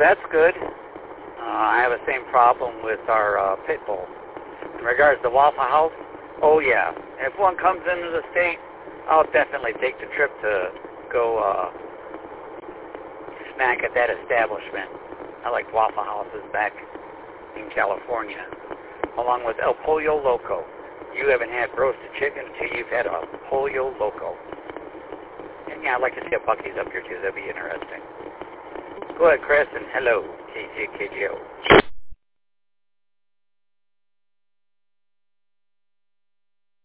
That's good. I have the same problem with our pit bull. In regards to Waffle House, oh yeah. If one comes into the state, I'll definitely take the trip to go snack at that establishment. I like Waffle Houses back in California, along with El Pollo Loco. You haven't had roasted chicken until you've had a Pollo Loco. And yeah, I'd like to see a Buc-ee's up here too. That'd be interesting. Go ahead, Chris, and hello, KJKGO.